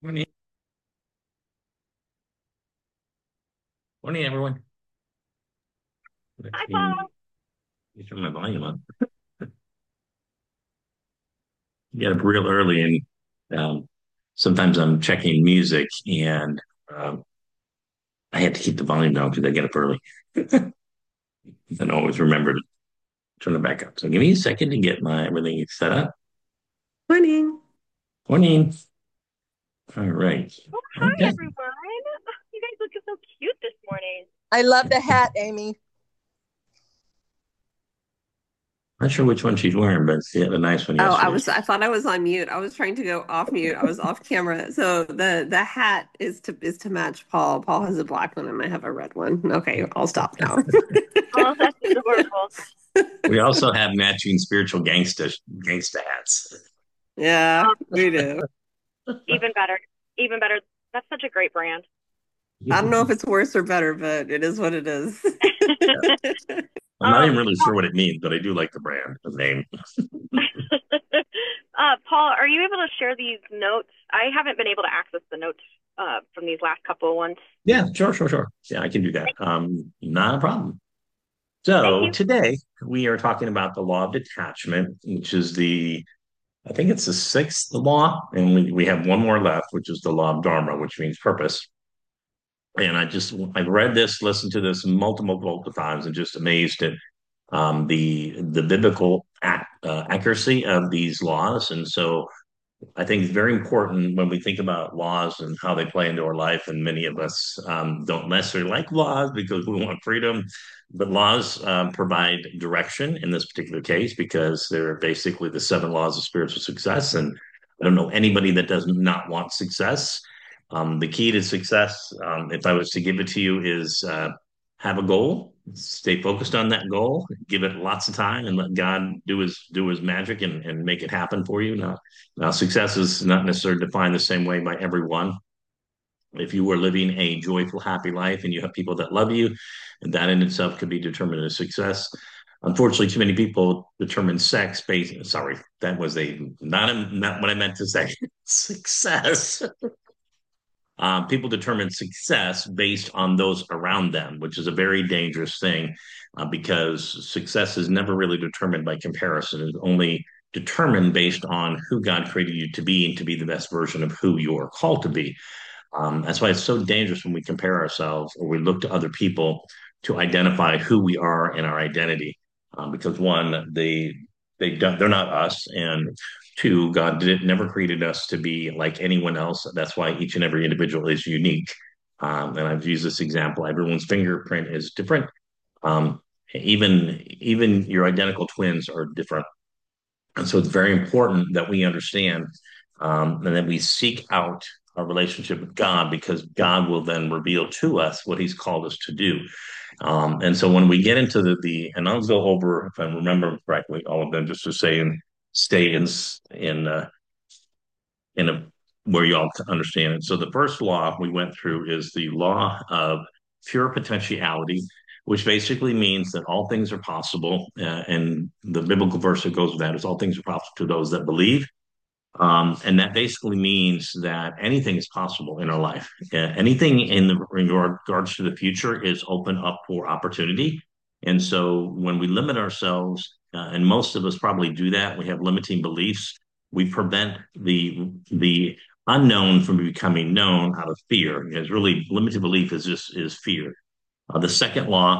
Morning, morning, everyone. Let Hi, me Paul. turn my volume up. Get up real early, and sometimes I'm checking music, and um, I have to keep the volume down because I get up early, and always remember to turn it back up. So give me a second to get my everything set up. Morning. Morning. All right. Oh, hi, Okay. everyone. You guys look so cute this morning. I love the hat, Amy. Not sure which one she's wearing, but she had a nice one Oh, yesterday. I thought I was on mute. I was trying to go off mute. I was off camera. So the hat is to match Paul. Paul has a black one and I have a red one. Okay, I'll stop now. Oh, that's adorable. We also have matching spiritual gangsta hats. Yeah, Um, we do. even better. Even better. That's such a great brand. I don't know if it's worse or better, but it is what it is. I'm not even really Paul, sure what it means, but I do like the brand, the name. Paul, are you able to share these notes? I haven't been able to access the notes from these last couple of ones. Yeah, sure. Yeah, I can do that. Not a problem. Thank So you. today we are talking about the law of detachment, which is I think it's the sixth law, and we have one more left, which is the law of Dharma, which means purpose. And I've read this, listened to this multiple times, and just amazed at the biblical accuracy of these laws. And so I think it's very important when we think about laws and how they play into our life. And many of us don't necessarily like laws because we want freedom, but laws provide direction in this particular case because they're basically the seven laws of spiritual success. And I don't know anybody that does not want success. The key to success, if I was to give it to you, is have a goal, stay focused on that goal, give it lots of time, and let God do his magic and make it happen for you. Now, success is not necessarily defined the same way by everyone. If you are living a joyful, happy life and you have people that love you, that in itself could be determined as success. Unfortunately, too many people determine sex based. Sorry, that was not what I meant to say. Success. People determine success based on those around them, which is a very dangerous thing because success is never really determined by comparison. It's only determined based on who God created you to be and to be the best version of who you are called to be. That's why it's so dangerous when we compare ourselves or we look to other people to identify who we are in our identity. Because one, they're not us, and two, God never created us to be like anyone else. That's why each and every individual is unique. And I've used this example: everyone's fingerprint is different. Um, even your identical twins are different, and so it's very important that we understand and that we seek out a relationship with God because God will then reveal to us what He's called us to do. And so when we get into and I'll go over, if I remember correctly, all of them just to say and stay in a where you all understand it. So the first law we went through is the law of pure potentiality, which basically means that all things are possible. And the biblical verse that goes with that is all things are possible to those that believe. And that basically means that anything is possible in our life. Anything in regards to the future is open up for opportunity. And so when we limit ourselves, and most of us probably do that, we have limiting beliefs. We prevent the unknown from becoming known out of fear. Because really, limited belief is fear. The second law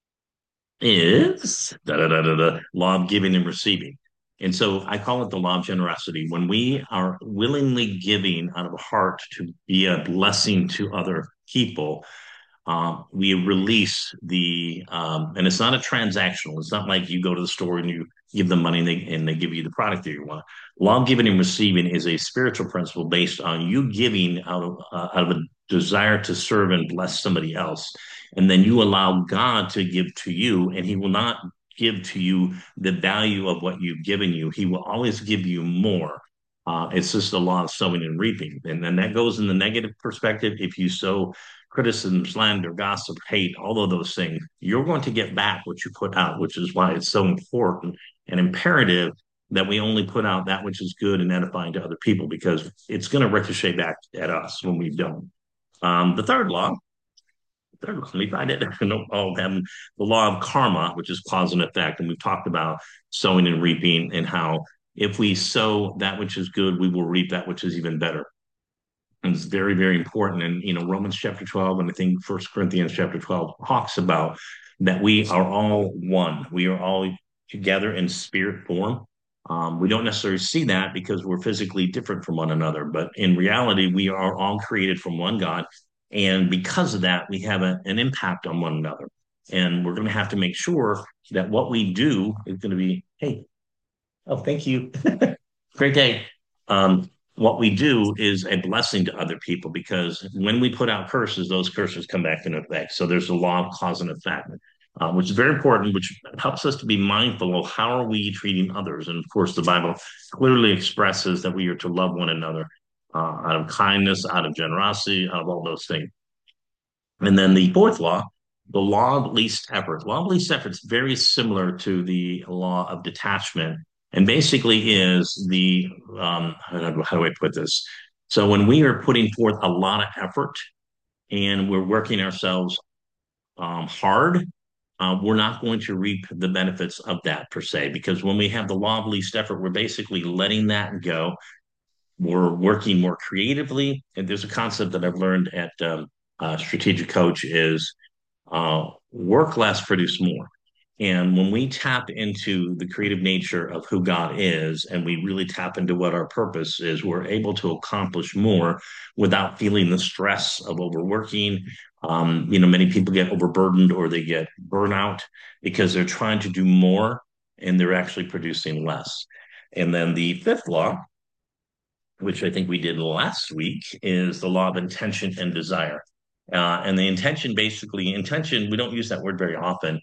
is law of giving and receiving. And so I call it the law of generosity. When we are willingly giving out of a heart to be a blessing to other people, we release and it's not a transactional. It's not like you go to the store and you give them money and they give you the product that you want. Law of giving and receiving is a spiritual principle based on you giving out of a desire to serve and bless somebody else. And then you allow God to give to you, and He will not give to you the value of what you've given you. He will always give you more. It's just the law of sowing and reaping. And then that goes in the negative perspective. If you sow criticism, slander, gossip, hate, all of those things, you're going to get back what you put out, which is why it's so important and imperative that we only put out that which is good and edifying to other people, because it's going to ricochet back at us when we don't. The third law, we find it all having the law of karma, which is cause and effect. And we've talked about sowing and reaping, and how if we sow that which is good, we will reap that which is even better. And it's very, very important. And, Romans chapter 12, and I think First Corinthians chapter 12 talks about that we are all one. We are all together in spirit form. We don't necessarily see that because we're physically different from one another, but in reality, we are all created from one God. And because of that, we have an impact on one another. And we're going to have to make sure that what we do is going to be, hey, oh, thank you. Great day. What we do is a blessing to other people, because when we put out curses, those curses come back into effect. So there's a law of cause and effect, which is very important, which helps us to be mindful of how are we treating others. And of course, the Bible clearly expresses that we are to love one another out of kindness, out of generosity, out of all those things. And then the fourth law, the law of least effort. Law of least effort is very similar to the law of detachment, and basically is the how do I put this? So when we are putting forth a lot of effort and we're working ourselves hard, we're not going to reap the benefits of that per se, because when we have the law of least effort, we're basically letting that go. We're working more creatively, and there's a concept that I've learned at Strategic Coach is work less, produce more. And when we tap into the creative nature of who God is, and we really tap into what our purpose is, we're able to accomplish more without feeling the stress of overworking. Many people get overburdened or they get burnout because they're trying to do more and they're actually producing less. And then the fifth law, which I think we did last week, is the law of intention and desire. And the intention, we don't use that word very often.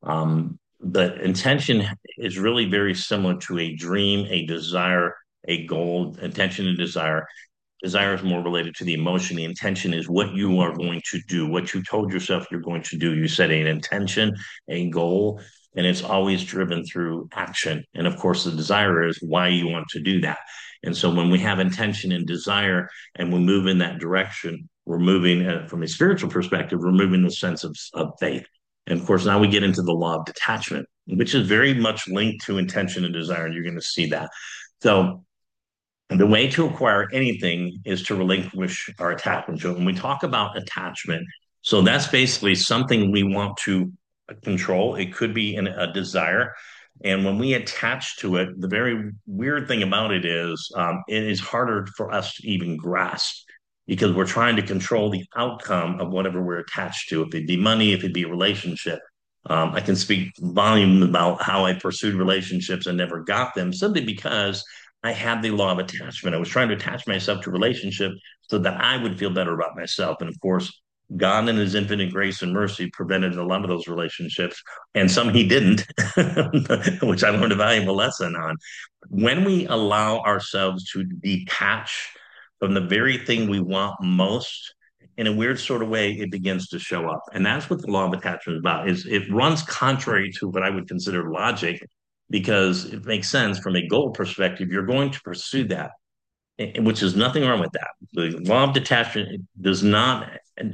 But intention is really very similar to a dream, a desire, a goal. Intention and desire. Desire is more related to the emotion. The intention is what you are going to do, what you told yourself you're going to do. You set an intention, a goal, and it's always driven through action. And of course, the desire is why you want to do that. And so when we have intention and desire and we move in that direction, we're moving from a spiritual perspective, we're moving the sense of faith. And of course, now we get into the law of detachment, which is very much linked to intention and desire. And you're going to see that. So the way to acquire anything is to relinquish our attachment. So when we talk about attachment, so that's basically something we want to control. It could be a desire. And when we attach to it, the very weird thing about it is harder for us to even grasp, because we're trying to control the outcome of whatever we're attached to. If it be money, if it be a relationship. I can speak volume about how I pursued relationships and never got them, simply because I had the law of attachment. I was trying to attach myself to a relationship so that I would feel better about myself. And of course, God in his infinite grace and mercy prevented a lot of those relationships, and some he didn't, which I learned a valuable lesson on. When we allow ourselves to detach from the very thing we want most, in a weird sort of way, it begins to show up. And that's what the law of attachment is about. Is it runs contrary to what I would consider logic, because it makes sense from a goal perspective. You're going to pursue that, which is nothing wrong with that. The law of detachment does not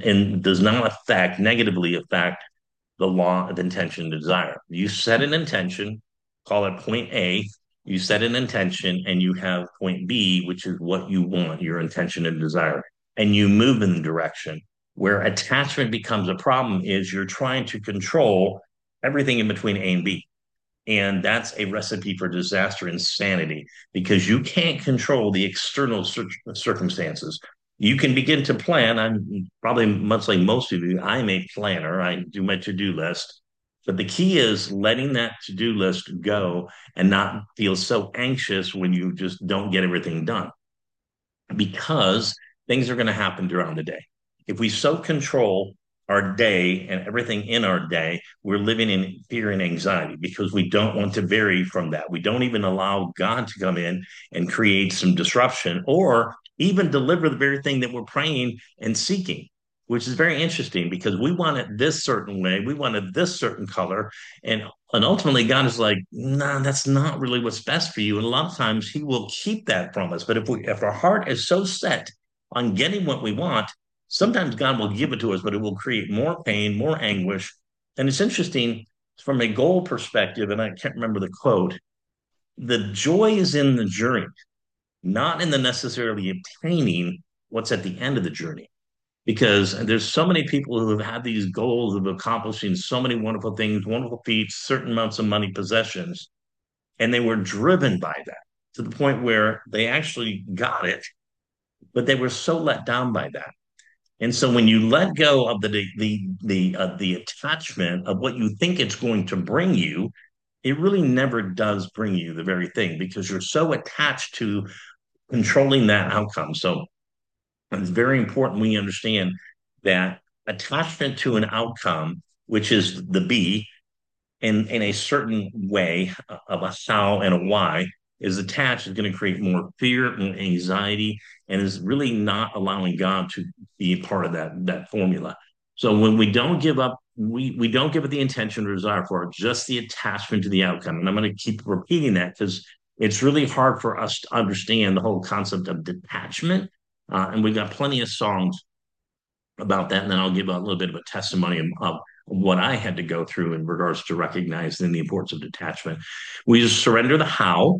negatively affect the law of intention and desire. You set an intention, call it point A. You set an intention, and you have point B, which is what you want, your intention and desire, and you move in the direction. Where attachment becomes a problem is you're trying to control everything in between A and B. And that's a recipe for disaster, insanity, because you can't control the external circumstances. You can begin to plan. I'm probably much like most of you, I'm a planner. I do my to-do list. But the key is letting that to-do list go and not feel so anxious when you just don't get everything done, because things are going to happen throughout the day. If we so control our day and everything in our day, we're living in fear and anxiety because we don't want to vary from that. We don't even allow God to come in and create some disruption, or even deliver the very thing that we're praying and seeking, which is very interesting, because we want it this certain way, we wanted this certain color, and And ultimately, God is like, nah, that's not really what's best for you. And a lot of times He will keep that from us. But if our heart is so set on getting what we want, sometimes God will give it to us, but it will create more pain, more anguish. And it's interesting from a goal perspective, and I can't remember the quote, the joy is in the journey, not in the necessarily obtaining what's at the end of the journey. Because there's so many people who have had these goals of accomplishing so many wonderful things, wonderful feats, certain amounts of money, possessions, and they were driven by that to the point where they actually got it, but they were so let down by that. And so when you let go of the attachment of what you think it's going to bring you, it really never does bring you the very thing because you're so attached to controlling that outcome. So it's very important we understand that attachment to an outcome, which is the B, in a certain way of a how and a why, is attached is going to create more fear and anxiety and is really not allowing God to be a part of that formula. So when we don't give up, we don't give it the intention or desire for it, just the attachment to the outcome. And I'm going to keep repeating that because it's really hard for us to understand the whole concept of detachment. And we've got plenty of songs about that. And then I'll give a little bit of a testimony of what I had to go through in regards to recognizing the importance of detachment. We just surrender the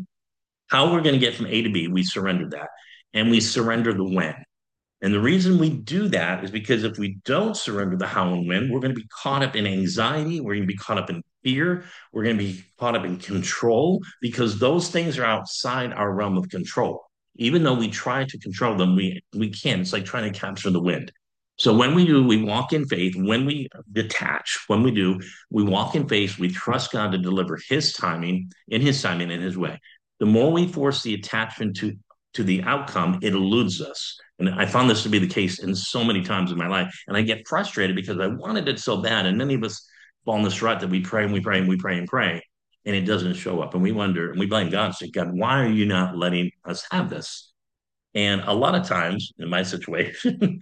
how we're going to get from A to B. We surrender that. And we surrender the when. And the reason we do that is because if we don't surrender the how and when, we're going to be caught up in anxiety. We're going to be caught up in fear. We're going to be caught up in control because those things are outside our realm of control. Even though we try to control them, we can't. It's like trying to capture the wind. So when we do, we walk in faith. When we detach, when we do, we walk in faith. We trust God to deliver His timing, in His way. The more we force the attachment to the outcome, it eludes us. And I found this to be the case in so many times in my life. And I get frustrated because I wanted it so bad. And many of us fall in this rut that we pray and we pray and we pray and pray, and it doesn't show up. And we wonder and we blame God and say, God, why are you not letting us have this? And a lot of times in my situation,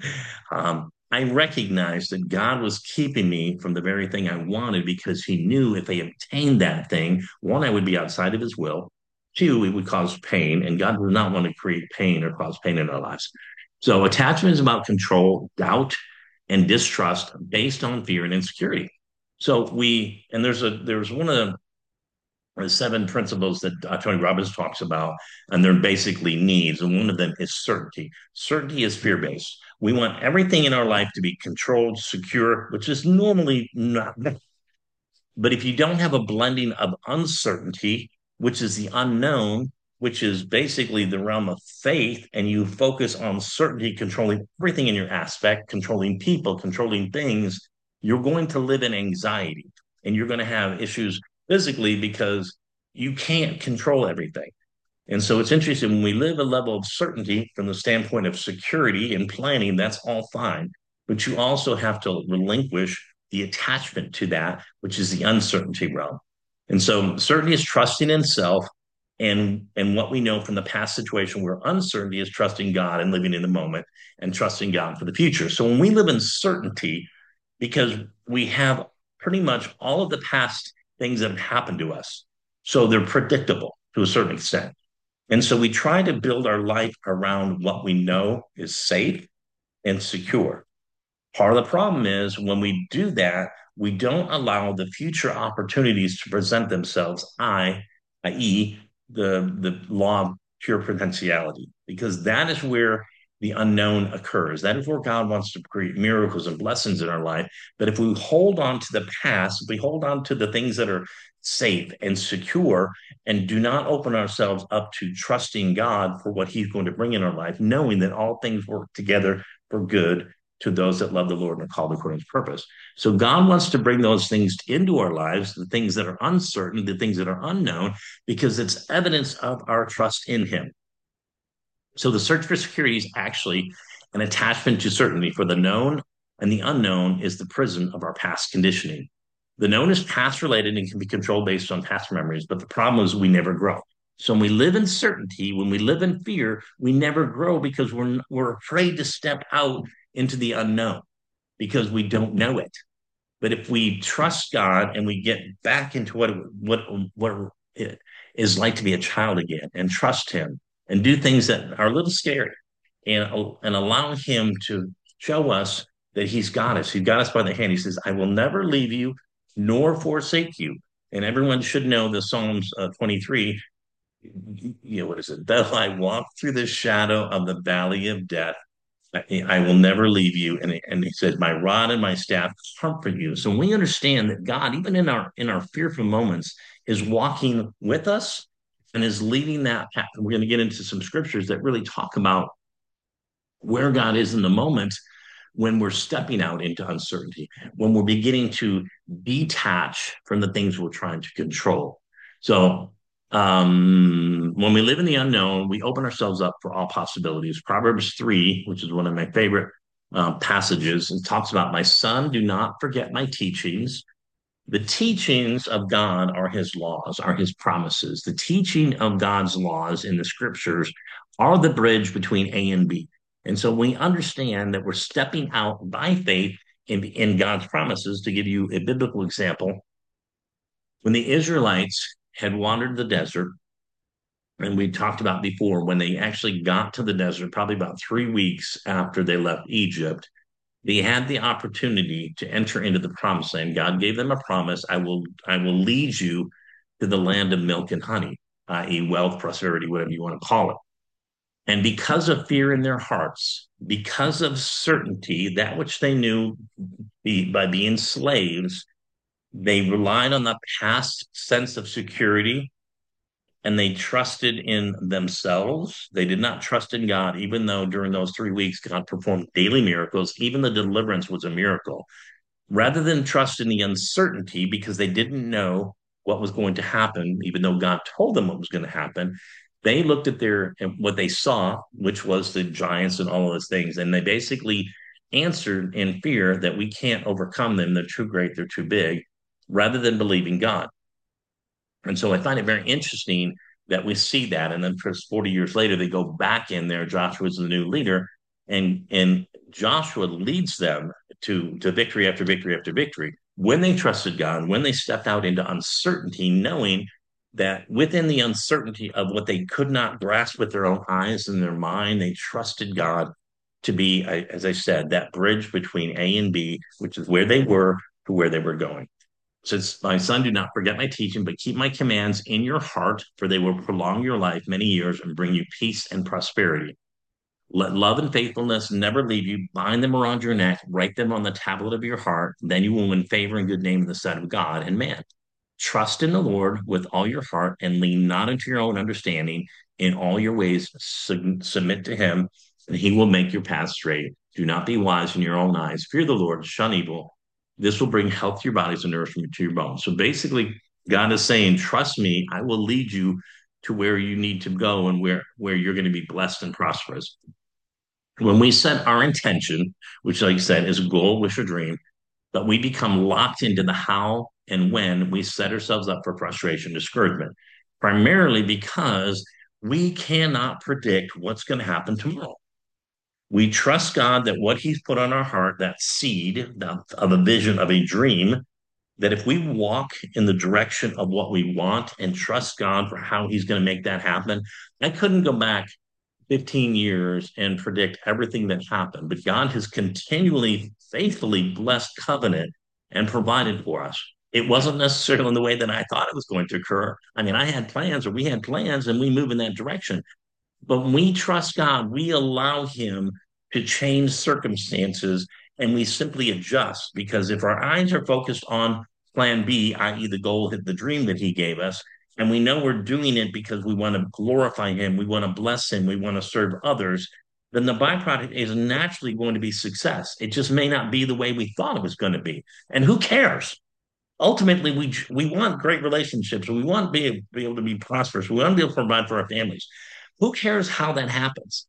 I recognized that God was keeping me from the very thing I wanted because He knew if I obtained that thing, one, I would be outside of His will. Two, it would cause pain, and God does not want to create pain or cause pain in our lives. So attachment is about control, doubt, and distrust based on fear and insecurity. And there's one of the seven principles that Tony Robbins talks about, and they're basically needs. And one of them is certainty. Certainty is fear based. We want everything in our life to be controlled, secure, which is normally not. But if you don't have a blending of uncertainty, which is the unknown, which is basically the realm of faith, and you focus on certainty, controlling everything in your aspect, controlling people, controlling things, you're going to live in anxiety and you're going to have issues physically because you can't control everything. And so it's interesting when we live a level of certainty from the standpoint of security and planning, that's all fine. But you also have to relinquish the attachment to that, which is the uncertainty realm. And so certainty is trusting in self and what we know from the past situation where uncertainty is trusting God and living in the moment and trusting God for the future. So when we live in certainty, because we have pretty much all of the past things that have happened to us, so they're predictable to a certain extent. And so we try to build our life around what we know is safe and secure. Part of the problem is when we do that, we don't allow the future opportunities to present themselves, i.e., the law of pure potentiality, because that is where the unknown occurs. That is where God wants to create miracles and blessings in our life. But if we hold on to the past, if we hold on to the things that are safe and secure, and do not open ourselves up to trusting God for what He's going to bring in our life, knowing that all things work together for good to those that love the Lord and are called according to purpose. So God wants to bring those things into our lives, the things that are uncertain, the things that are unknown, because it's evidence of our trust in Him. So the search for security is actually an attachment to certainty, for the known and the unknown is the prison of our past conditioning. The known is past related and can be controlled based on past memories, but the problem is we never grow. So when we live in certainty, when we live in fear, we never grow because we're afraid to step out into the unknown because we don't know it. But if we trust God and we get back into what it is like to be a child again and trust Him and do things that are a little scary and allow Him to show us that He's got us. He's got us by the hand. He says, I will never leave you nor forsake you. And everyone should know the Psalms 23. What is it? Though I walk through the shadow of the valley of death, I will never leave you. And he said, my rod and my staff comfort you. So we understand that God, even in our fearful moments, is walking with us and is leading that path. And we're going to get into some scriptures that really talk about where God is in the moment when we're stepping out into uncertainty, when we're beginning to detach from the things we're trying to control. So when we live in the unknown, we open ourselves up for all possibilities. Proverbs 3, which is one of my favorite passages, it talks about, my son, do not forget my teachings. The teachings of God are his laws, are his promises. The teaching of God's laws in the scriptures are the bridge between A and B. And so we understand that we're stepping out by faith in God's promises. To give you a biblical example, when the Israelites had wandered the desert, and we talked about before, when they actually got to the desert, probably about 3 weeks after they left Egypt, they had the opportunity to enter into the promised land. God gave them a promise. I will lead you to the land of milk and honey, i.e., wealth, prosperity, whatever you want to call it. And because of fear in their hearts, because of certainty, that which they knew by being slaves, they relied on the past sense of security and they trusted in themselves. They did not trust in God, even though during those 3 weeks, God performed daily miracles. Even the deliverance was a miracle. Rather than trust in the uncertainty because they didn't know what was going to happen, even though God told them what was going to happen, they looked at what they saw, which was the giants and all of those things, and they basically answered in fear that we can't overcome them. They're too great, they're too big, rather than believing God. And so I find it very interesting that we see that. And then 40 years later, they go back in there. Joshua's the new leader, and Joshua leads them to victory after victory after victory. When they trusted God, when they stepped out into uncertainty, knowing that within the uncertainty of what they could not grasp with their own eyes and their mind, they trusted God to be, as I said, that bridge between A and B, which is where they were to where they were going. Says, my son, do not forget my teaching, but keep my commands in your heart, for they will prolong your life many years and bring you peace and prosperity. Let love and faithfulness never leave you. Bind them around your neck, write them on the tablet of your heart. Then you will win favor and good name in the sight of God and man. Trust in the Lord with all your heart and lean not into your own understanding. In all your ways, submit to him, and he will make your path straight. Do not be wise in your own eyes. Fear the Lord, shun evil. This will bring health to your bodies and nourishment to your bones. So basically, God is saying, trust me, I will lead you to where you need to go and where you're going to be blessed and prosperous. When we set our intention, which, like I said, is a goal, wish, or dream, but we become locked into the how and when, we set ourselves up for frustration, discouragement, primarily because we cannot predict what's going to happen tomorrow. We trust God that what he's put on our heart, that seed of a vision, of a dream, that if we walk in the direction of what we want and trust God for how he's going to make that happen, I couldn't go back 15 years and predict everything that happened, but God has continually, faithfully blessed covenant and provided for us. It wasn't necessarily in the way that I thought it was going to occur. I mean, I had plans, or we had plans, and we move in that direction. But when we trust God, we allow him to change circumstances and we simply adjust, because if our eyes are focused on plan B, i.e., the goal, the dream that he gave us, and we know we're doing it because we want to glorify him, we want to bless him, we want to serve others, then the byproduct is naturally going to be success. It just may not be the way we thought it was going to be. And who cares? Ultimately, we want great relationships. We want to be able to be prosperous. We want to be able to provide for our families. Who cares how that happens?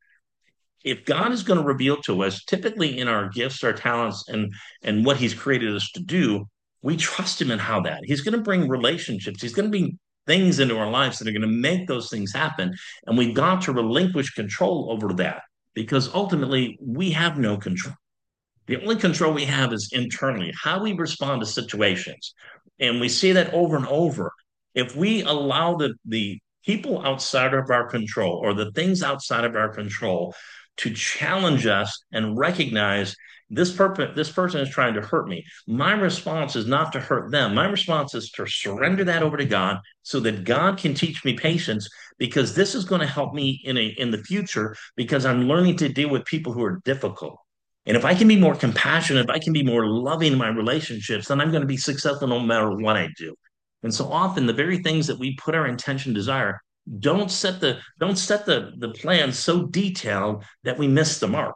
If God is going to reveal to us, typically in our gifts, our talents, and what he's created us to do, we trust him in how that. He's going to bring relationships. He's going to bring things into our lives that are going to make those things happen. And we've got to relinquish control over that, because ultimately we have no control. The only control we have is internally, how we respond to situations. And we see that over and over. If we allow the people outside of our control or the things outside of our control to challenge us and recognize this person is trying to hurt me, my response is not to hurt them. My response is to surrender that over to God so that God can teach me patience, because this is going to help me in the future, because I'm learning to deal with people who are difficult. And if I can be more compassionate, if I can be more loving in my relationships, then I'm going to be successful no matter what I do. And so often the very things that we put our intention desire don't set the plan so detailed that we miss the mark.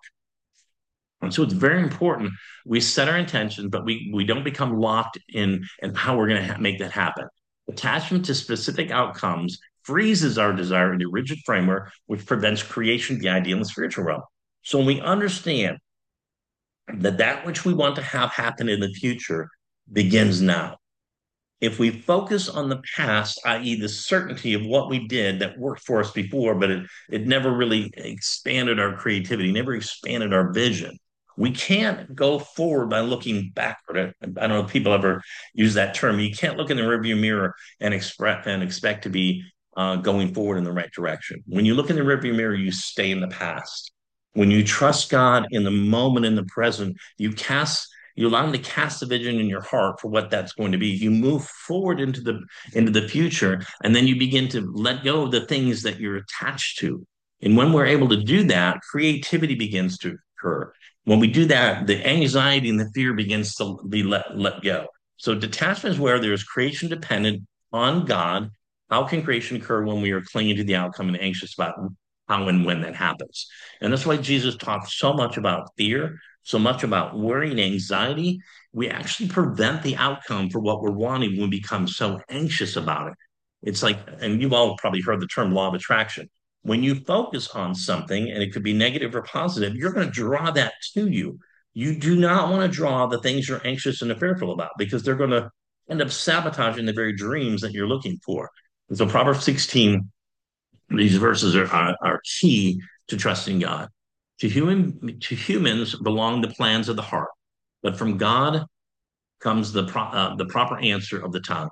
And so it's very important we set our intentions, but we don't become locked in how we're going to make that happen. Attachment to specific outcomes freezes our desire in a rigid framework, which prevents creation of the ideal in the spiritual realm. So when we understand that which we want to have happen in the future begins now. If we focus on the past, i.e., the certainty of what we did that worked for us before, but it never really expanded our creativity, never expanded our vision. We can't go forward by looking backward. I don't know if people ever use that term. You can't look in the rearview mirror and expect to be going forward in the right direction. When you look in the rearview mirror, you stay in the past. When you trust God in the moment, in the present, you allow him to cast a vision in your heart for what that's going to be. You move forward into the future, and then you begin to let go of the things that you're attached to. And when we're able to do that, creativity begins to occur. When we do that, the anxiety and the fear begins to be let go. So detachment is where there's creation dependent on God. How can creation occur when we are clinging to the outcome and anxious about how and when that happens? And that's why Jesus talks so much about fear, so much about worry and anxiety. We actually prevent the outcome for what we're wanting when we become so anxious about it. It's like, and you've all probably heard the term law of attraction. When you focus on something, and it could be negative or positive, you're going to draw that to you. You do not want to draw the things you're anxious and fearful about, because they're going to end up sabotaging the very dreams that you're looking for. And so Proverbs 16, these verses are key to trusting God. To humans belong the plans of the heart, but from God comes the proper answer of the tongue.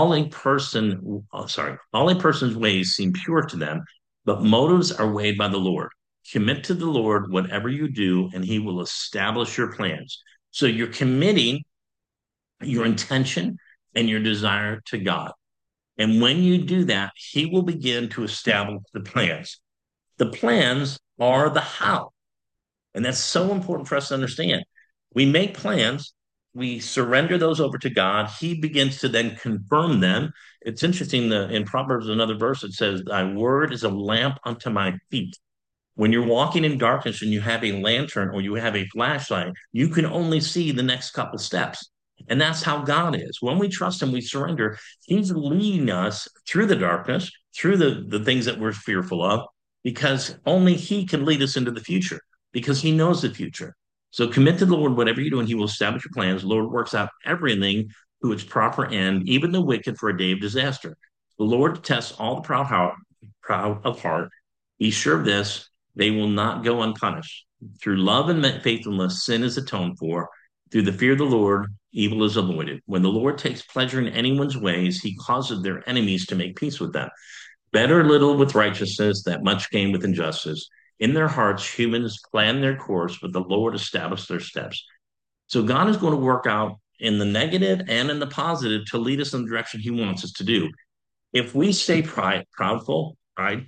All a person's ways seem pure to them, but motives are weighed by the Lord. Commit to the Lord whatever you do, and He will establish your plans. So you're committing your intention and your desire to God. And when you do that, He will begin to establish the plans. The plans are the how. And that's so important for us to understand. We make plans, we surrender those over to God. He begins to then confirm them. It's interesting that in Proverbs, another verse, it says, "Thy word is a lamp unto my feet." When you're walking in darkness and you have a lantern or you have a flashlight, you can only see the next couple steps. And that's how God is. When we trust Him, we surrender. He's leading us through the darkness, through the things that we're fearful of, because only He can lead us into the future, because He knows the future. So commit to the Lord whatever you do, and He will establish your plans. The Lord works out everything to its proper end, even the wicked for a day of disaster. The Lord tests all the proud of heart. Be sure of this: they will not go unpunished. Through love and faithfulness, sin is atoned for. Through the fear of the Lord, evil is avoided. When the Lord takes pleasure in anyone's ways, He causes their enemies to make peace with them. Better little with righteousness than much gain with injustice. In their hearts, humans plan their course, but the Lord establishes their steps. So God is going to work out in the negative and in the positive to lead us in the direction He wants us to do. If we stay proudful, pride,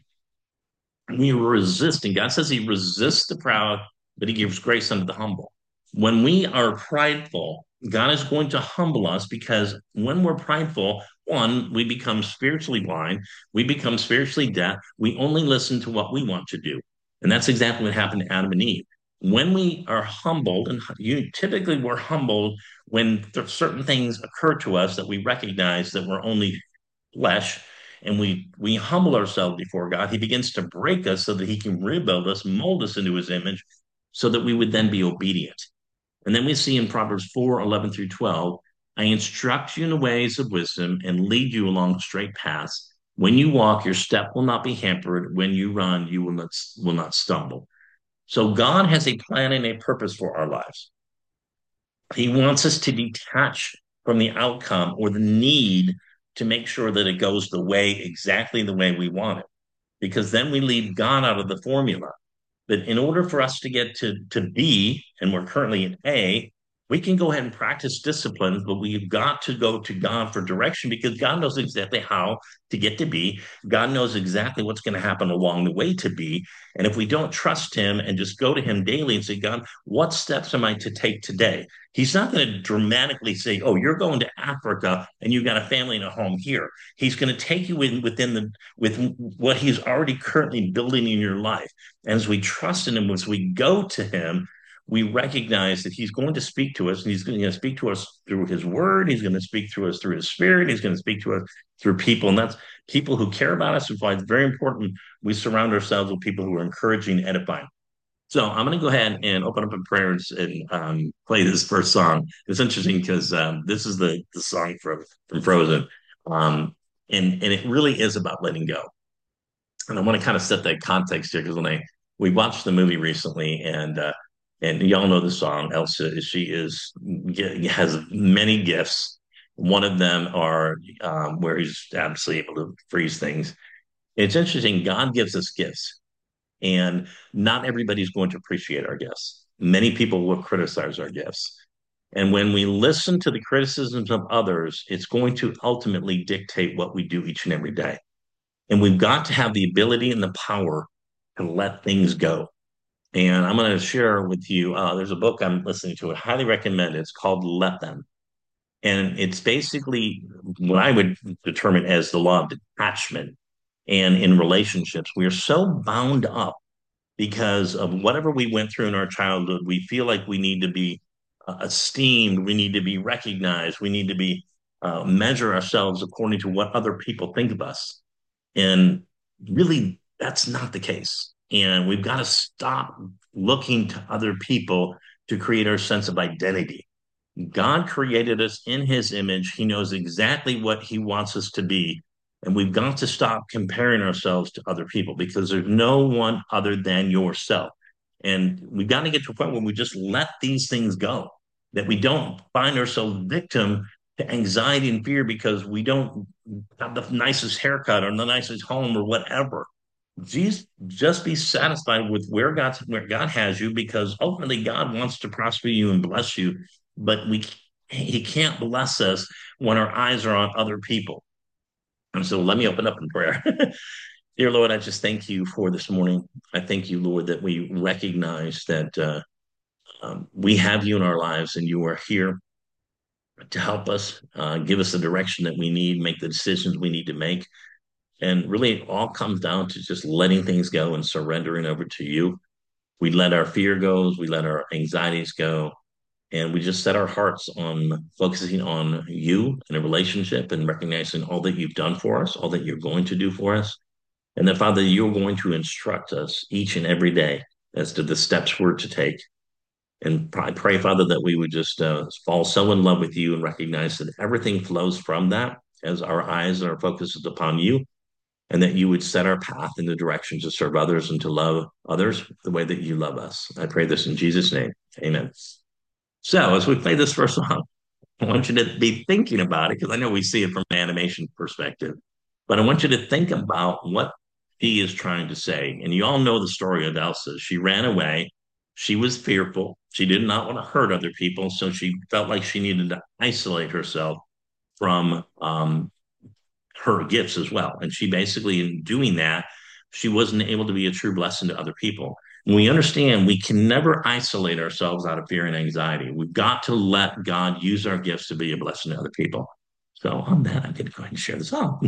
we resist, and God says He resists the proud, but He gives grace unto the humble. When we are prideful, God is going to humble us, because when we're prideful, one, we become spiritually blind, we become spiritually deaf, we only listen to what we want to do. And that's exactly what happened to Adam and Eve. When we are humbled, and typically we're humbled when certain things occur to us that we recognize that we're only flesh, and we humble ourselves before God, He begins to break us so that He can rebuild us, mold us into His image, so that we would then be obedient. And then we see in Proverbs 4:11 through 12, I instruct you in the ways of wisdom and lead you along straight paths. When you walk, your step will not be hampered. When you run, you will not stumble. So God has a plan and a purpose for our lives. He wants us to detach from the outcome or the need to make sure that it goes exactly the way we want it, because then we leave God out of the formula. But in order for us to get to B, and we're currently in A, we can go ahead and practice disciplines, but we've got to go to God for direction because God knows exactly how to get to B. God knows exactly what's going to happen along the way to B. And if we don't trust Him and just go to Him daily and say, God, what steps am I to take today? He's not going to dramatically say, oh, you're going to Africa and you've got a family and a home here. He's going to take you with what He's already currently building in your life. And as we trust in Him, as we go to Him, we recognize that He's going to speak to us, and He's going to speak to us through His Word. He's going to speak to us through His Spirit. He's going to speak to us through people, and that's people who care about us. Why it's very important we surround ourselves with people who are encouraging and edifying. So I'm going to go ahead and open up in prayers and play this first song. It's interesting because this is the song from Frozen, um, and it really is about letting go. And I want to kind of set that context here because we watched the movie recently, and y'all know the song. Elsa, has many gifts. One of them are where he's absolutely able to freeze things. It's interesting. God gives us gifts, and not everybody's going to appreciate our gifts. Many people will criticize our gifts. And when we listen to the criticisms of others, it's going to ultimately dictate what we do each and every day. And we've got to have the ability and the power to let things go. And I'm going to share with you, there's a book I'm listening to. I highly recommend it. It's called Let Them. And it's basically what I would determine as the law of detachment. And in relationships, we are so bound up because of whatever we went through in our childhood. We feel like we need to be esteemed, we need to be recognized, we need to be measure ourselves according to what other people think of us. And really, that's not the case. And we've got to stop looking to other people to create our sense of identity. God created us in His image. He knows exactly what He wants us to be. And we've got to stop comparing ourselves to other people because there's no one other than yourself. And we've got to get to a point where we just let these things go, that we don't find ourselves victim to anxiety and fear because we don't have the nicest haircut or the nicest home or whatever. Just be satisfied with where God has you, because ultimately God wants to prosper you and bless you, but He can't bless us when our eyes are on other people. And so let me open up in prayer. Dear Lord, I just thank you for this morning. I thank you, Lord, that we recognize that we have you in our lives and you are here to help us, give us the direction that we need, make the decisions we need to make. And really, it all comes down to just letting things go and surrendering over to you. We let our fear go, we let our anxieties go, and we just set our hearts on focusing on you in a relationship and recognizing all that you've done for us, all that you're going to do for us. And that, Father, you're going to instruct us each and every day as to the steps we're to take. And I pray, Father, that we would just fall so in love with you and recognize that everything flows from that as our eyes and our focus is upon you, and that you would set our path in the direction to serve others and to love others the way that you love us. I pray this in Jesus' name. Amen. So as we play this first song, I want you to be thinking about it because I know we see it from an animation perspective, but I want you to think about what he is trying to say. And you all know the story of Elsa. She ran away. She was fearful. She did not want to hurt other people. So she felt like she needed to isolate herself from her gifts as well. And she basically, in doing that, she wasn't able to be a true blessing to other people. And we understand we can never isolate ourselves out of fear and anxiety. We've got to let God use our gifts to be a blessing to other people. So on that, I'm going to go ahead and share this out.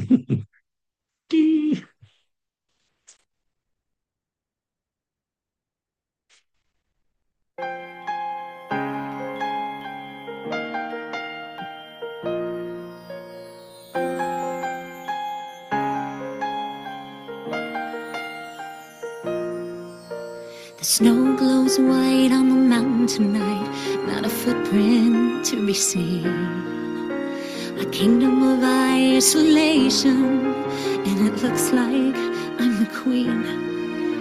The snow glows white on the mountain tonight, not a footprint to be seen. A kingdom of isolation, and it looks like I'm the queen.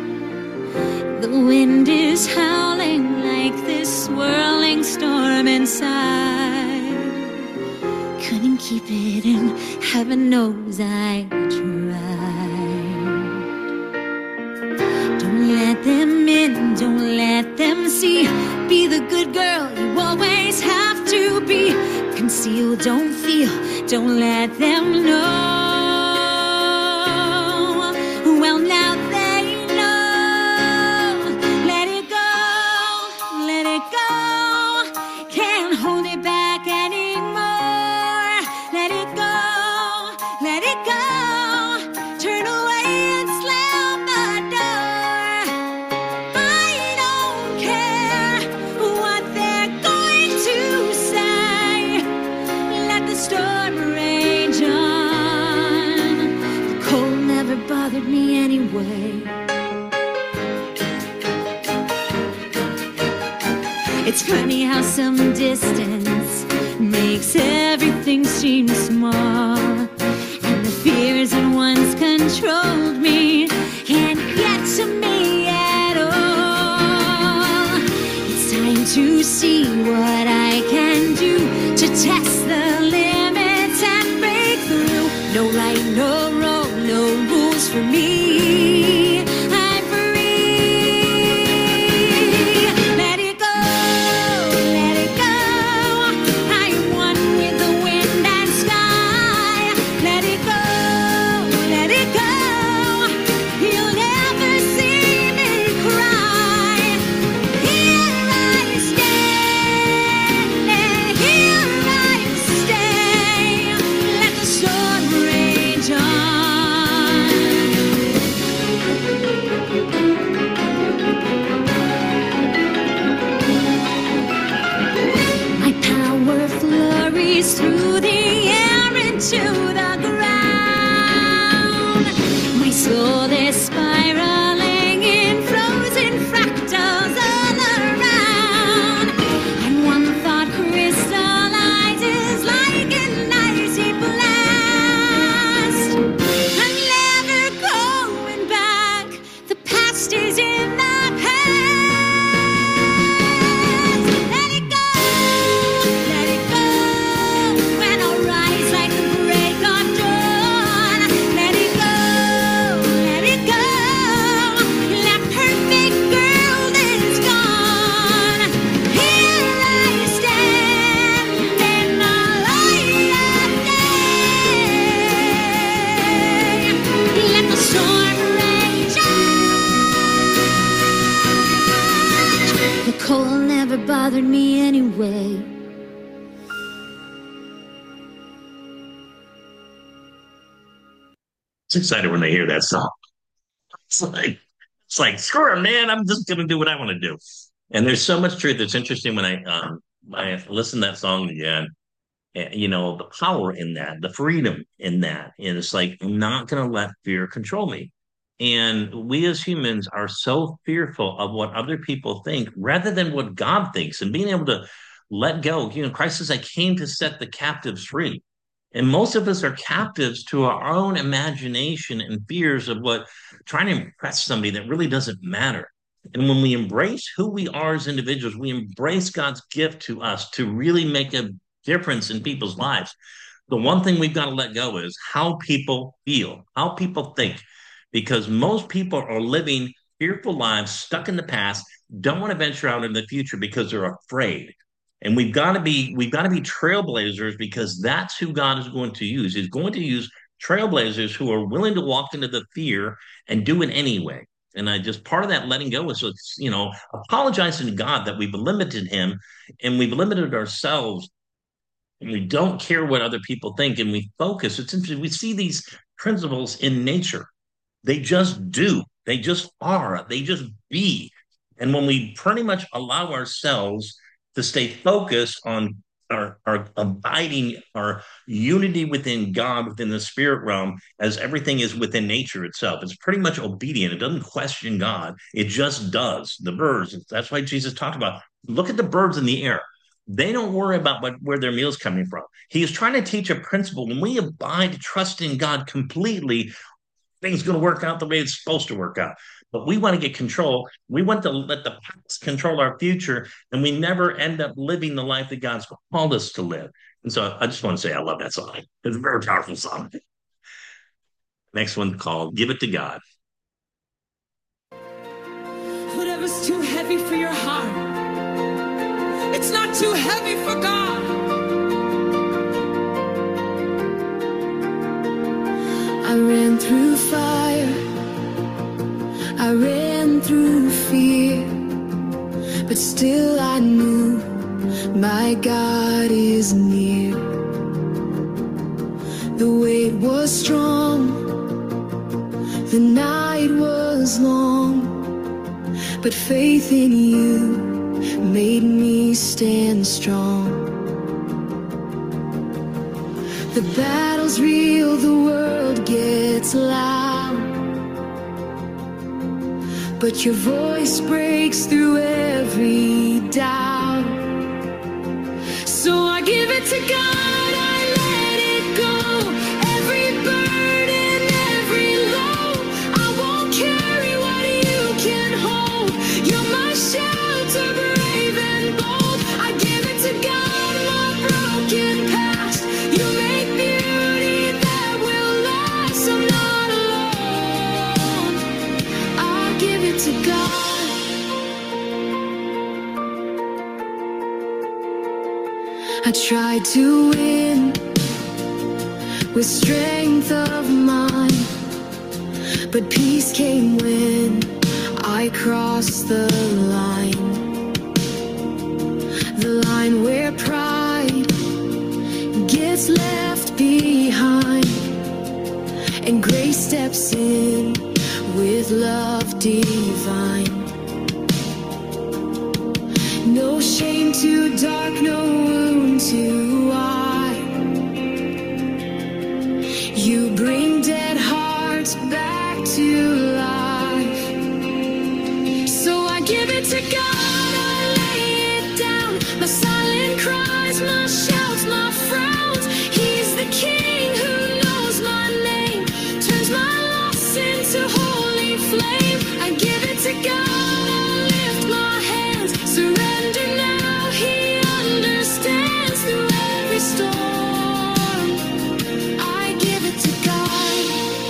The wind is howling like this swirling storm inside. inside. Couldn't keep it in, heaven knows I tried. Don't let them in, don't let them see. Be the good girl you always have to be. Conceal, don't feel, don't let them know. Well, now they know. Let it go, let it go. Can't hold it back anymore. Let it go, let it go. Turn away and slam the door. I don't care what they're going to say. Let the storm rage on. The cold never bothered me anyway. It's funny how some distance makes everything seem small. And the fears that once controlled me can't get to me at all. It's time to see what I can do to test the limits and break through. No right, no wrong, no rules for me. I'm free. Let it go, let it go. I am one with the wind and sky. Let it go, let it go. You'll never see me cry. Here I stand, and here I stay. Let the storm rage on. My power flurries through the air into the ground. My soul is spiraling in frozen fractals all around. And one thought crystallizes like an icy blast. I'm never going back. The past is in the past. Let it go, let it go. When I'll rise like the break of dawn. Let it go, let it go. That perfect girl is gone. Here I stand in the light of day. Let the storm rage on. The cold never bothered me anyway. It's excited when they hear that song. It's like screw it, man. I'm just gonna do what I want to do. And there's so much truth. It's interesting when I listen to that song again. You know, the power in that, the freedom in that. And it's like I'm not gonna let fear control me. And we as humans are so fearful of what other people think rather than what God thinks, and being able to let go. You know, Christ says, I came to set the captives free. And most of us are captives to our own imagination and fears of what trying to impress somebody that really doesn't matter. And when we embrace who we are as individuals, we embrace God's gift to us to really make a difference in people's lives. The one thing we've got to let go is how people feel, how people think, because most people are living fearful lives, stuck in the past, don't want to venture out in the future because they're afraid. And we've got to be trailblazers, because that's who God is going to use. He's going to use trailblazers who are willing to walk into the fear and do it anyway. And I just part of that letting go is, apologizing to God that we've limited him and we've limited ourselves, and we don't care what other people think, and we focus. It's interesting. We see these principles in nature. They just do. They just are. They just be. And when we pretty much allow ourselves to stay focused on our abiding, our unity within God, within the spirit realm, as everything is within nature itself. It's pretty much obedient. It doesn't question God. It just does. The birds, that's why Jesus talked about, look at the birds in the air. They don't worry about where their meal's coming from. He is trying to teach a principle. When we abide, trust in God completely, things going to work out the way it's supposed to work out. But we want to get control. We want to let the past control our future, and we never end up living the life that God's called us to live. And so I just want to say I love that song. It's a very powerful song. Next one called Give It to God. Whatever's too heavy for your heart, it's not too heavy for God. I ran through fire, I ran through fear, but still I knew my God is near. The weight was strong, the night was long, but faith in you made me stand strong. The battle's real, the world gets loud, but your voice breaks through every doubt. So I give it to God, I let it go. Every burden, every load, I won't carry what you can hold. You're my shelter, brave and bold. I give it to God, my broken past. You make beauty that will last. I'm not alone, I give it to God. I tried to win with strength of mind, but peace came when I crossed the line. The line where pride gets left behind, and grace steps in with love divine. No shame too dark, no wound too wide. You bring dead hearts back to life. So I give it to God, I lay it down. My silent cries, my shouts, my frowns. He's the King who knows my name, turns my loss into holy flame. I give it to God, I lift my hands, surrender now. He understands through every storm. I give it to God.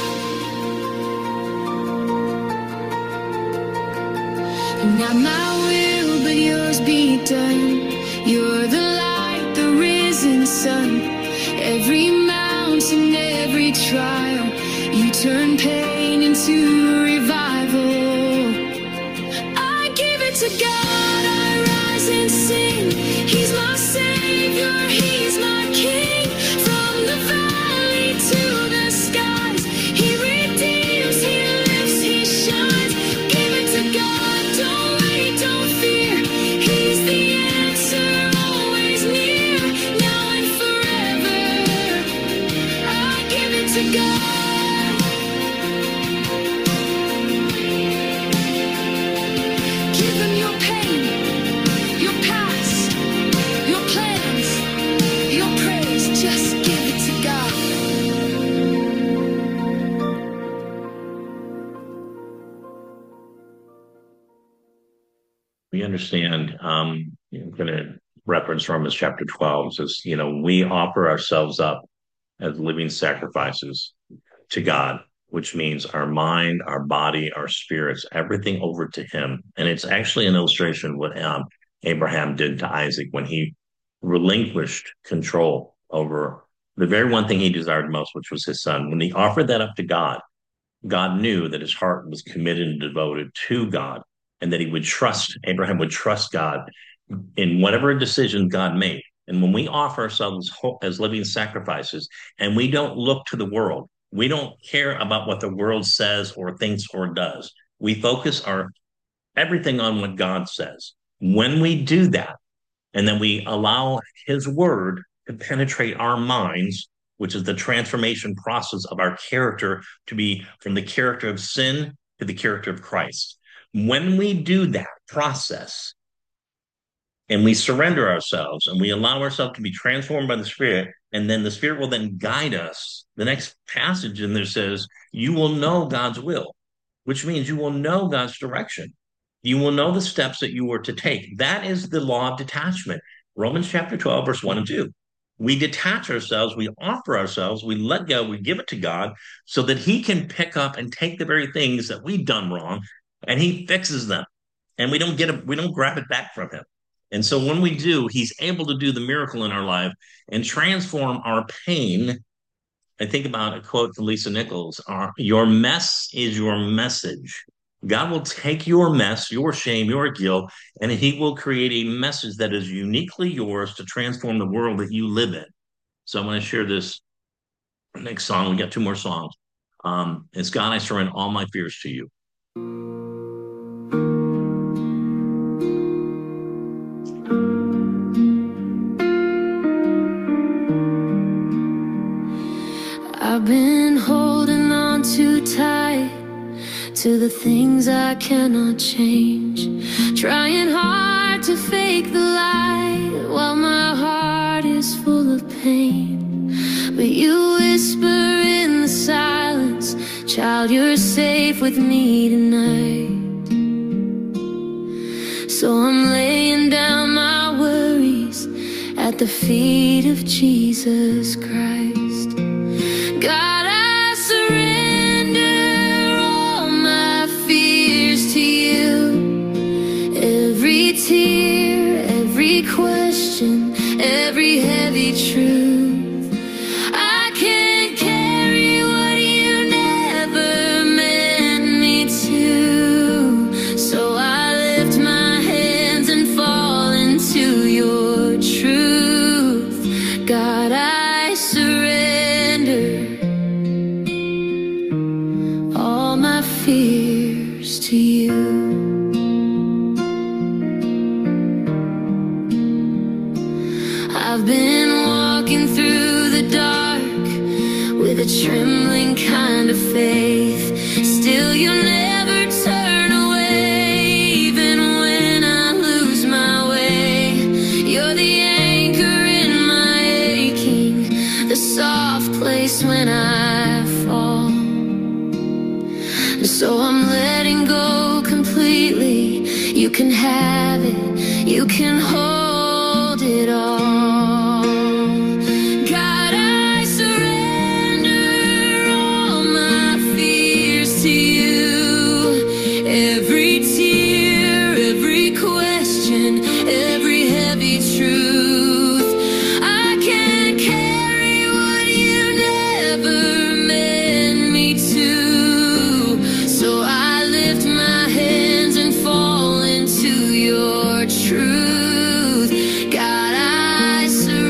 Not my will, but yours be done. You're the light, the risen sun. Every mountain, every trial, you turn pain into revival. I give it to God, I rise and sing. He's my Savior, He's my King. From the valley to the skies, He redeems, He lifts, He shines. Give it to God, don't wait, don't fear. He's the answer, always near, now and forever. I give it to God. Give Him your pain, your past, your plans, your praise. Just give it to God. We understand, I'm going to reference Romans chapter 12. It says, we offer ourselves up as living sacrifices to God, which means our mind, our body, our spirits, everything over to Him. And it's actually an illustration of what Abraham did to Isaac when he relinquished control over the very one thing he desired most, which was his son. When he offered that up to God, God knew that his heart was committed and devoted to God, and that Abraham would trust God in whatever decision God made. And when we offer ourselves as living sacrifices and we don't look to the world, we don't care about what the world says or thinks or does. We focus our everything on what God says. When we do that, and then we allow His word to penetrate our minds, which is the transformation process of our character to be from the character of sin to the character of Christ. When we do that process and we surrender ourselves and we allow ourselves to be transformed by the Spirit, and then the Spirit will then guide us. The next passage in there says, you will know God's will. which means you will know God's direction. You will know the steps that you were to take. That is the law of detachment. Romans chapter 12, verse 1 and 2. We detach ourselves, we offer ourselves, we let go, we give it to God so that He can pick up and take the very things that we've done wrong and He fixes them. And we don't grab it back from Him. And so when we do, He's able to do the miracle in our life and transform our pain. I think about a quote from Lisa Nichols: your mess is your message. God will take your mess, your shame, your guilt, and He will create a message that is uniquely yours to transform the world that you live in. So I'm going to share this next song. We got two more songs. It's God, I surrender all my fears to you. I've been holding on too tight to the things I cannot change, trying hard to fake the light while my heart is full of pain. But you whisper in the silence, child, you're safe with me tonight. So I'm laying down my worries at the feet of Jesus Christ. God, I surrender all my fears to you. Every tear, every question, every heavy truth. I can't carry what you never meant me to. So I lift my hands and fall into your truth. God, I surrender fears to you. I've been walking through the dark with a trembling kind of faith. Still you never turn away, even when I lose my way. You're the anchor in my aching, the soft place when I fall. So I'm letting go completely. You can have it, you can hold it all. God, I surrender all my fears to you. Every tear, every question, every heavy truth. I can't carry what you never meant me to. So I lift my hands and fall into your truth. God, I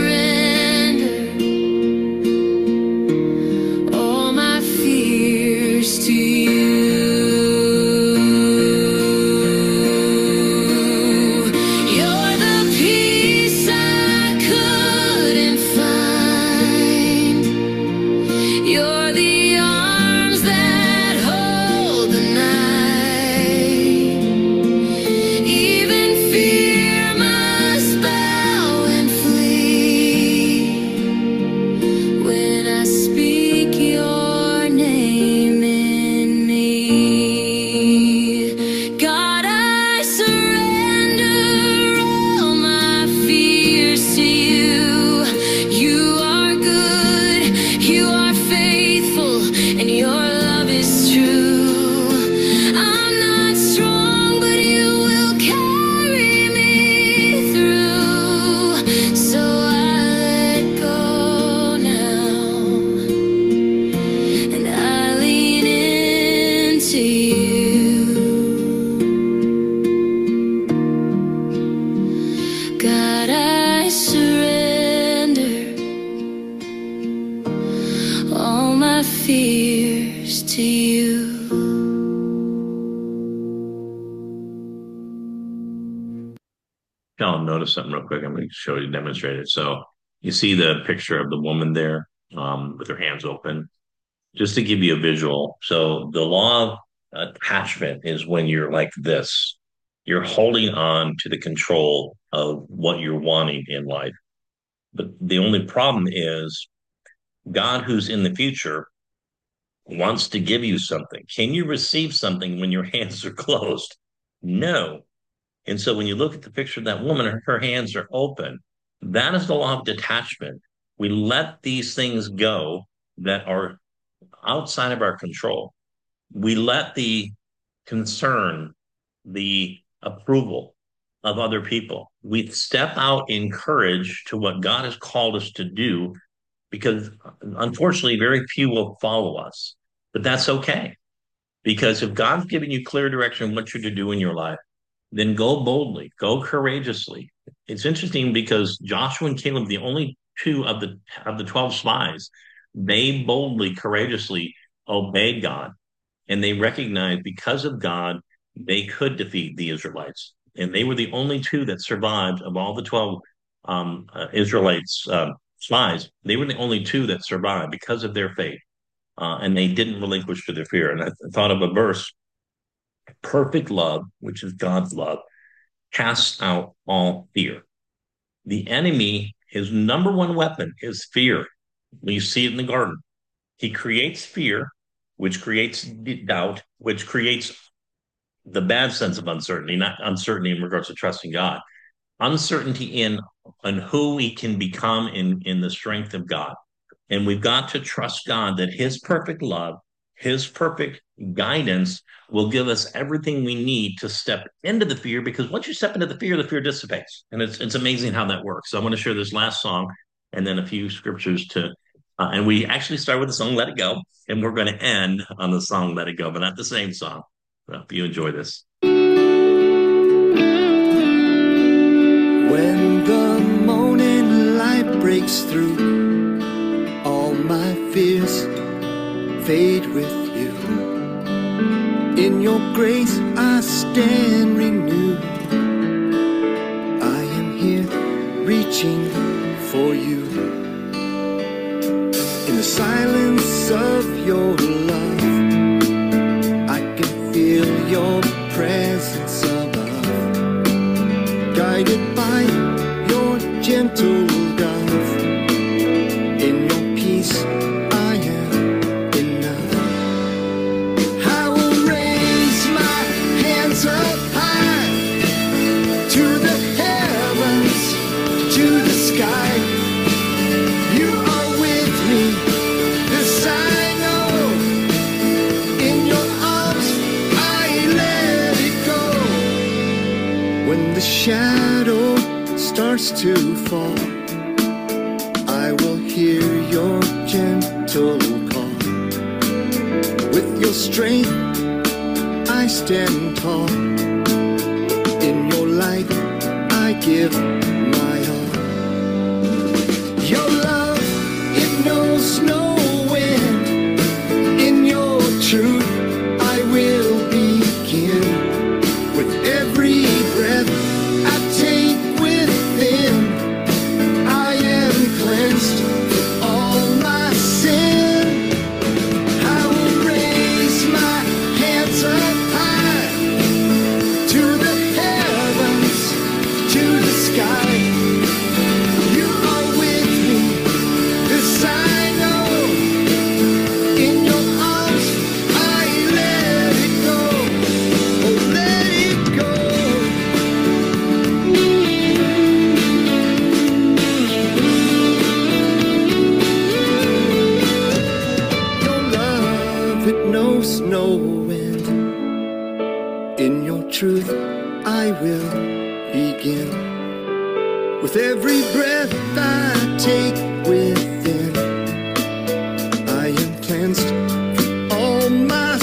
surrender all my fears to you. You're the peace I couldn't find. You're the arms that hold the night. Even fear must bow and flee when I speak your name in me. God, I surrender all my fears to you. You are good, you are faithful, and your love is true. I'm not strong, but you will carry me through. So I let go now, and I lean into you. God, I surrender all my fears to you. I'll notice something real quick. I'm going to show you, demonstrate it. So you see the picture of the woman there with her hands open, just to give you a visual. So the law of attachment is when you're like this. You're holding on to the control of what you're wanting in life. But the only problem is God, who's in the future, wants to give you something. Can you receive something when your hands are closed? No. And so when you look at the picture of that woman, her hands are open. That is the law of detachment. We let these things go that are outside of our control. We let the concern, the approval of other people. We step out in courage to what God has called us to do because unfortunately, very few will follow us. But that's okay because if God's giving you clear direction on what you're to do in your life, then go boldly, go courageously. It's interesting because Joshua and Caleb, the only two of the 12 spies, they boldly, courageously obeyed God, and they recognized because of God, they could defeat the Israelites, and they were the only two that survived of all the 12 Israelites spies. They were the only two that survived because of their faith, and they didn't relinquish to their fear. And I thought of a verse: "Perfect love, which is God's love, casts out all fear." The enemy, his number one weapon is fear. You see it in the garden. He creates fear, which creates doubt, which creates the bad sense of uncertainty, not uncertainty in regards to trusting God, uncertainty in who we can become in the strength of God. And we've got to trust God that his perfect love, his perfect guidance will give us everything we need to step into the fear, because once you step into the fear dissipates. And it's amazing how that works. So I want to share this last song and then a few scriptures and we actually start with the song Let It Go, and we're going to end on the song Let It Go, but not the same song. I hope you enjoy this. When the morning light breaks through, all my fears fade with you. In your grace I stand renewed. I am here reaching for you. In the silence of your love, I can feel your presence above. Guided by your gentle love, in your peace I am enough. I will raise my hands up high to the heavens, to the sky. You are with me, this I know. In your arms I let it go. When the shadow starts to fall, I will hear your gentle call. With your strength I stand tall. In your light I give my all. Your love, it knows no end. In your truth I will begin. With every breath I take within, I am cleansed from all my sin. I will raise my hands up high to the heavens, to the sky. You are with me, this I know. In your arms I let it go. Oh, let it go. Your love, it knows no end. In your truth I will begin. With every breath I take within, I am cleansed from all my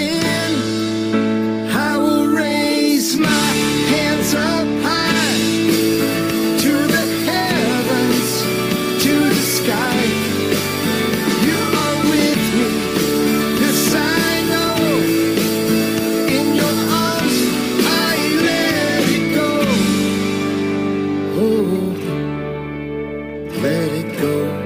sin. I will raise my hands up high to the heavens, to the sky. You are with me, this I know. In your arms I let it go. Oh, let it go.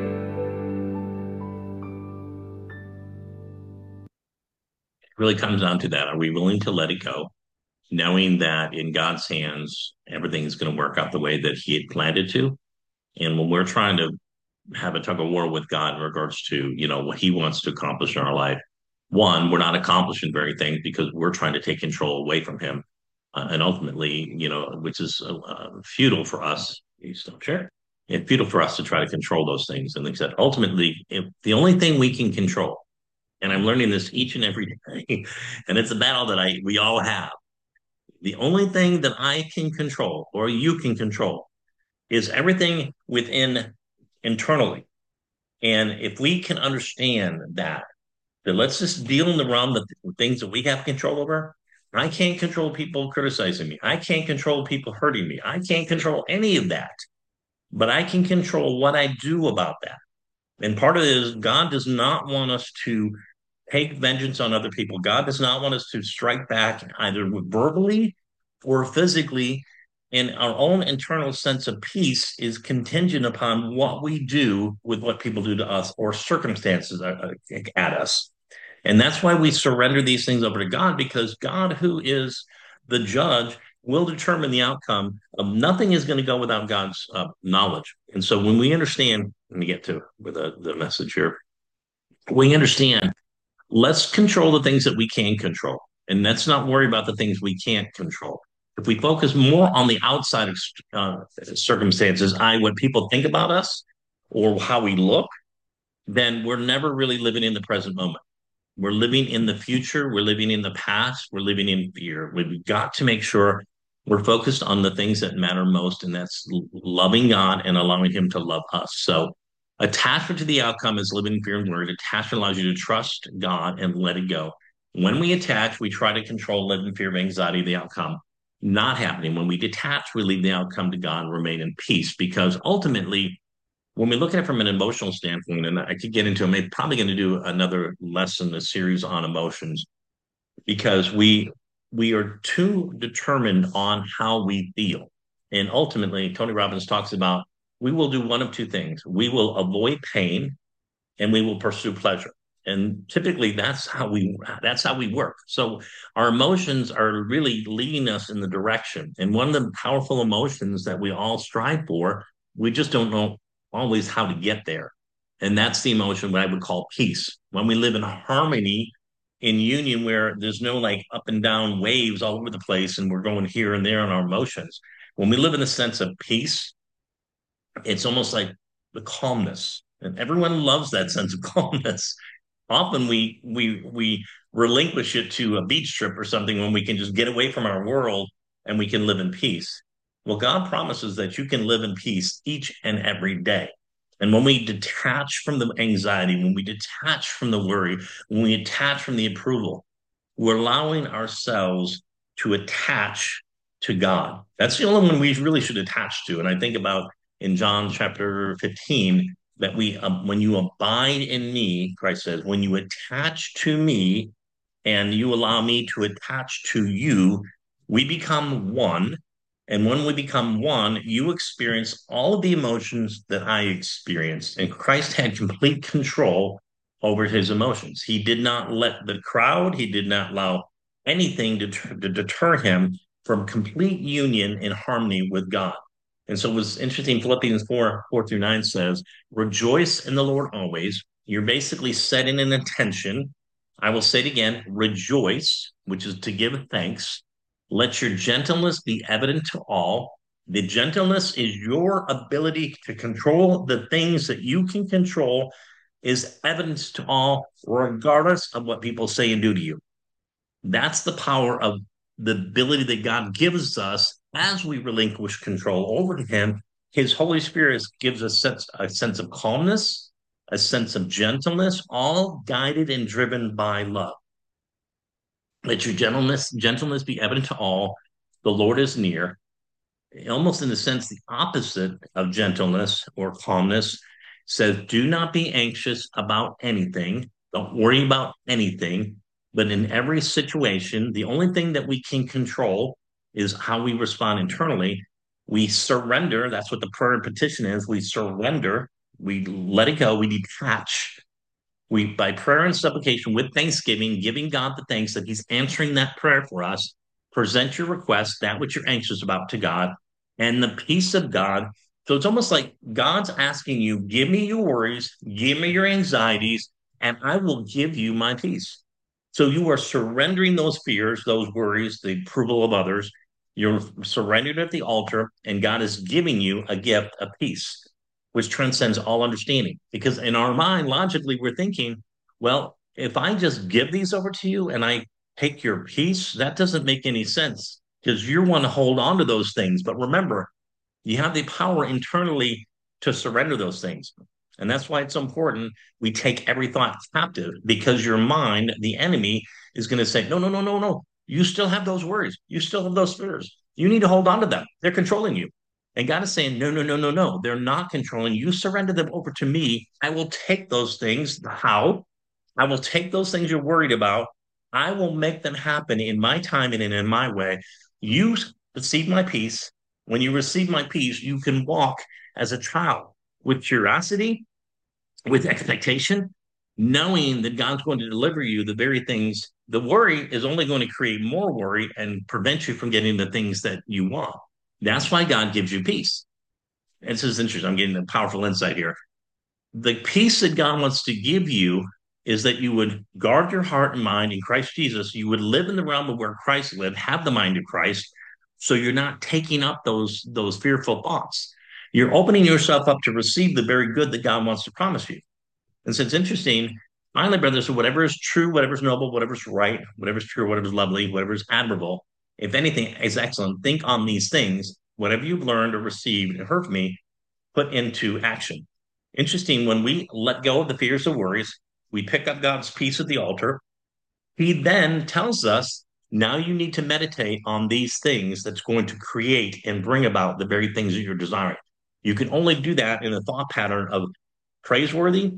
It really comes down to that. Are we willing to let it go, knowing that in God's hands, everything is going to work out the way that he had planned it to? And when we're trying to have a tug of war with God in regards to, what he wants to accomplish in our life. One, we're not accomplishing very things because we're trying to take control away from him. And ultimately, which is futile for us. You stop sharing. It's futile for us to try to control those things. And like I said, ultimately, if the only thing we can control, and I'm learning this each and every day, and it's a battle that we all have. The only thing that I can control or you can control is everything within internally. And if we can understand that let's just deal in the realm of the things that we have control over. I can't control people criticizing me. I can't control people hurting me. I can't control any of that, but I can control what I do about that. And part of it is God does not want us to take vengeance on other people. God does not want us to strike back either verbally or physically. And our own internal sense of peace is contingent upon what we do with what people do to us or circumstances at us. And that's why we surrender these things over to God, because God, who is the judge, will determine the outcome. Nothing is going to go without God's knowledge. And so when we understand, let me get to the message here. We understand, let's control the things that we can control. And let's not worry about the things we can't control. If we focus more on the outside circumstances, what people think about us or how we look, then we're never really living in the present moment. We're living in the future. We're living in the past. We're living in fear. We've got to make sure we're focused on the things that matter most, and that's loving God and allowing him to love us. So attachment to the outcome is living in fear and worry. Attachment allows you to trust God and let it go. When we attach, we try to control, live in fear of anxiety, the outcome. Not happening. When we detach, we leave the outcome to God and remain in peace, because ultimately, when we look at it from an emotional standpoint, and I could get into it, I'm probably going to do another lesson, a series on emotions, because we are too determined on how we feel. And ultimately, Tony Robbins talks about we will do one of two things. We will avoid pain and we will pursue pleasure. And typically that's how we work. So our emotions are really leading us in the direction. And one of the powerful emotions that we all strive for, we just don't know always how to get there. And that's the emotion what I would call peace. When we live in harmony, in union, where there's no like up and down waves all over the place and we're going here and there on our emotions. When we live in a sense of peace, it's almost like the calmness. And everyone loves that sense of calmness. Often we relinquish it to a beach trip or something when we can just get away from our world and we can live in peace. Well, God promises that you can live in peace each and every day. And when we detach from the anxiety, when we detach from the worry, when we detach from the approval, we're allowing ourselves to attach to God. That's the only one we really should attach to. And I think about in John chapter 15, that when you abide in me, Christ says, when you attach to me and you allow me to attach to you, we become one. And when we become one, you experience all of the emotions that I experienced. And Christ had complete control over his emotions. He did not let the crowd, he did not allow anything to deter him from complete union and harmony with God. And so it was interesting. Philippians 4:4-9 says, rejoice in the Lord always. You're basically setting an intention. I will say it again, rejoice, which is to give thanks. Let your gentleness be evident to all. The gentleness is your ability to control the things that you can control, is evidence to all, regardless of what people say and do to you. That's the power of the ability that God gives us as we relinquish control over to him. His Holy Spirit gives us a sense of calmness, a sense of gentleness, all guided and driven by love. Let your gentleness be evident to all. The Lord is near. Almost in a sense, the opposite of gentleness or calmness says, do not be anxious about anything. Don't worry about anything. But in every situation, the only thing that we can control is how we respond internally. We surrender. That's what the prayer and petition is. We surrender. We let it go. We detach. We, by prayer and supplication with thanksgiving, giving God the thanks that he's answering that prayer for us, present your request, that which you're anxious about, to God, and the peace of God So it's almost like God's asking you, give me your worries, give me your anxieties, and I will give you my peace. So you are surrendering those fears, those worries, the approval of others. You're surrendered at the altar, and God is giving you a gift of peace, which transcends all understanding. Because in our mind, logically, we're thinking, well, if I just give these over to you and I take your peace, that doesn't make any sense because you want to hold on to those things. But remember, you have the power internally to surrender those things. And that's why it's so important we take every thought captive because your mind, the enemy, is going to say, no, no, no, no, no. You still have those worries. You still have those fears. You need to hold on to them. They're controlling you. And God is saying, no, no, no, no, no. They're not controlling you. Surrender them over to me. I will take those things. How? I will take those things you're worried about. I will make them happen in my time and in my way. You receive my peace. When you receive my peace, you can walk as a child with curiosity, with expectation, knowing that God's going to deliver you the very things. The worry is only going to create more worry and prevent you from getting the things that you want. That's why God gives you peace. And this is interesting. I'm getting a powerful insight here. The peace that God wants to give you is that you would guard your heart and mind in Christ Jesus. You would live in the realm of where Christ lived, have the mind of Christ, so you're not taking up those fearful thoughts. You're opening yourself up to receive the very good that God wants to promise you. And so it's interesting. Finally, brothers, so whatever is true, whatever is noble, whatever is right, whatever is true, whatever is lovely, whatever is admirable, if anything is excellent, think on these things. Whatever you've learned or received and heard from me, put into action. Interesting, when we let go of the fears and worries, we pick up God's peace at the altar. He then tells us, now you need to meditate on these things that's going to create and bring about the very things that you're desiring. You can only do that in a thought pattern of praiseworthy,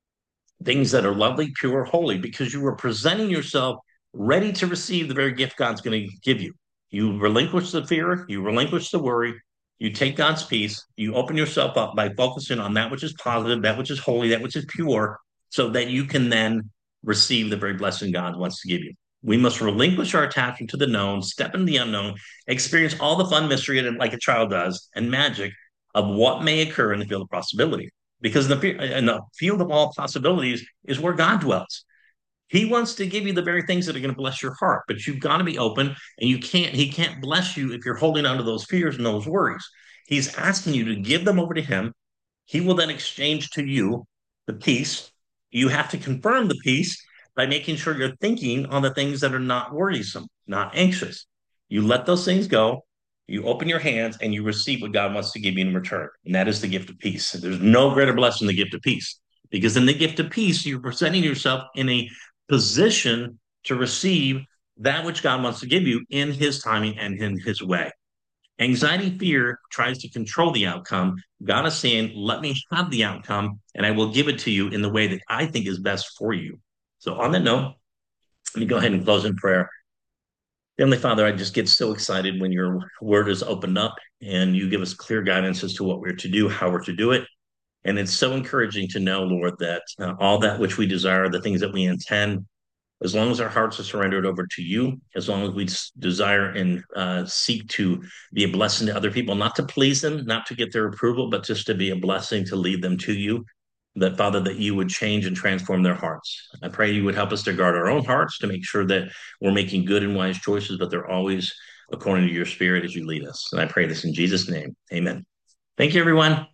things that are lovely, pure, holy, because you are presenting yourself ready to receive the very gift God's going to give you. You relinquish the fear, you relinquish the worry, you take God's peace, you open yourself up by focusing on that which is positive, that which is holy, that which is pure, so that you can then receive the very blessing God wants to give you. We must relinquish our attachment to the known, step into the unknown, experience all the fun mystery like a child does, and magic of what may occur in the field of possibility. Because in the field of all possibilities is where God dwells. He wants to give you the very things that are going to bless your heart, but you've got to be open, and he can't bless you if you're holding on to those fears and those worries. He's asking you to give them over to him. He will then exchange to you the peace. You have to confirm the peace by making sure you're thinking on the things that are not worrisome, not anxious. You let those things go. You open your hands and you receive what God wants to give you in return. And that is the gift of peace. There's no greater blessing than the gift of peace. Because in the gift of peace, you're presenting yourself in a position to receive that which God wants to give you in his timing and in his way. Anxiety, fear tries to control the outcome. God is saying, let me have the outcome and I will give it to you in the way that I think is best for you. So on that note, let me go ahead and close in prayer. Heavenly Father, I just get so excited when your word is opened up and you give us clear guidance as to what we're to do, how we're to do it. And it's so encouraging to know, Lord, that all that which we desire, the things that we intend, as long as our hearts are surrendered over to you, as long as we desire and seek to be a blessing to other people, not to please them, not to get their approval, but just to be a blessing to lead them to you, that, Father, that you would change and transform their hearts. I pray you would help us to guard our own hearts, to make sure that we're making good and wise choices, but they're always according to your spirit as you lead us. And I pray this in Jesus' name. Amen. Thank you, everyone.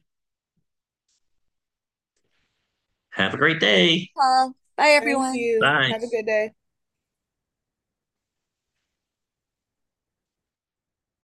Have a great day. Bye, everyone. Thank you. Bye. Have a good day.